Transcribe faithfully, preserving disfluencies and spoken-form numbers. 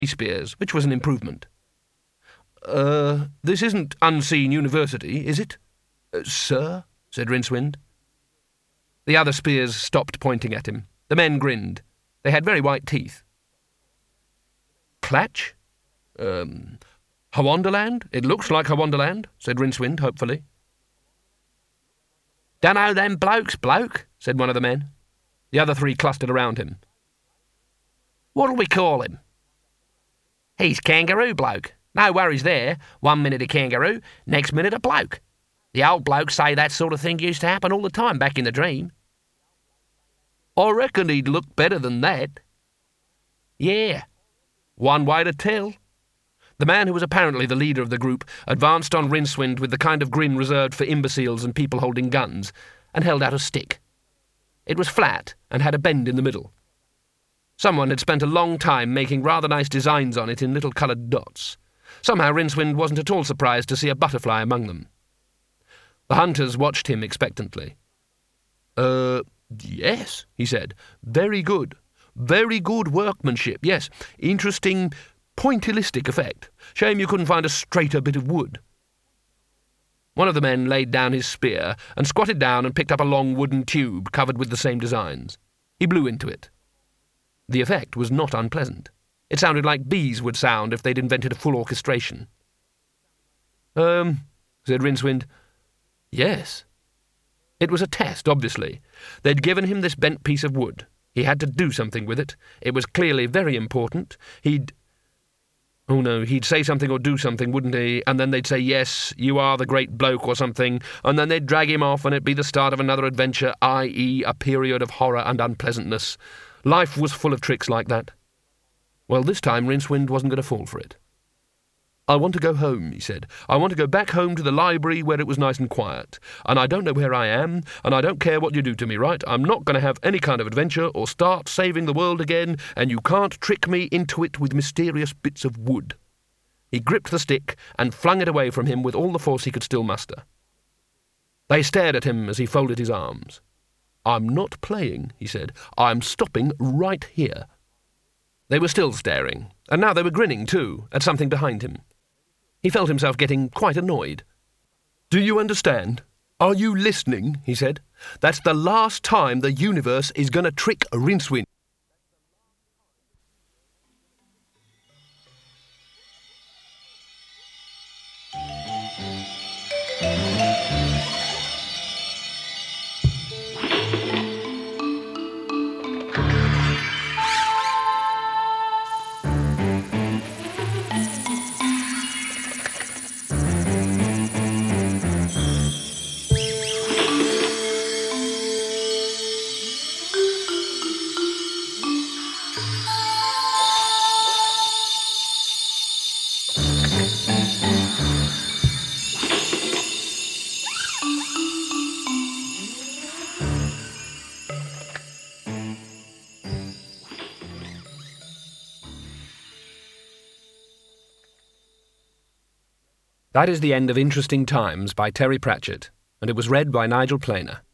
spears, which was an improvement. Uh, this isn't Unseen University, is it? Uh, sir? Said Rincewind. The other spears stopped pointing at him. The men grinned. They had very white teeth. Clatch? Um, Hawonderland? It looks like Hawonderland, said Rincewind, hopefully. Dunno them blokes, bloke, said one of the men. The other three clustered around him. What'll we call him? He's Kangaroo Bloke. No worries there. One minute a kangaroo, next minute a bloke. The old blokes say that sort of thing used to happen all the time back in the dream. I reckon he'd look better than that. Yeah. One way to tell. The man who was apparently the leader of the group advanced on Rincewind with the kind of grin reserved for imbeciles and people holding guns, and held out a stick. It was flat and had a bend in the middle. Someone had spent a long time making rather nice designs on it in little coloured dots. Somehow Rincewind wasn't at all surprised to see a butterfly among them. The hunters watched him expectantly. Uh, yes, he said. Very good. Very good workmanship, yes. Interesting, pointillistic effect. Shame you couldn't find a straighter bit of wood. One of the men laid down his spear and squatted down and picked up a long wooden tube covered with the same designs. He blew into it. The effect was not unpleasant. It sounded like bees would sound if they'd invented a full orchestration. Um, said Rincewind. Yes. It was a test, obviously. They'd given him this bent piece of wood. He had to do something with it. It was clearly very important. He'd... Oh no, he'd say something or do something, wouldn't he? And then they'd say, yes, you are the great bloke or something, and then they'd drag him off and it'd be the start of another adventure, that is a period of horror and unpleasantness. Life was full of tricks like that. Well, this time Rincewind wasn't going to fall for it. I want to go home, he said. I want to go back home to the library where it was nice and quiet. And I don't know where I am, and I don't care what you do to me, right? I'm not going to have any kind of adventure or start saving the world again, and you can't trick me into it with mysterious bits of wood. He gripped the stick and flung it away from him with all the force he could still muster. They stared at him as he folded his arms. I'm not playing, he said. I'm stopping right here. They were still staring, and now they were grinning too, at something behind him. He felt himself getting quite annoyed. Do you understand? Are you listening? He said. That's the last time the universe is going to trick Rincewind. That is the end of Interesting Times by Terry Pratchett, and it was read by Nigel Planer.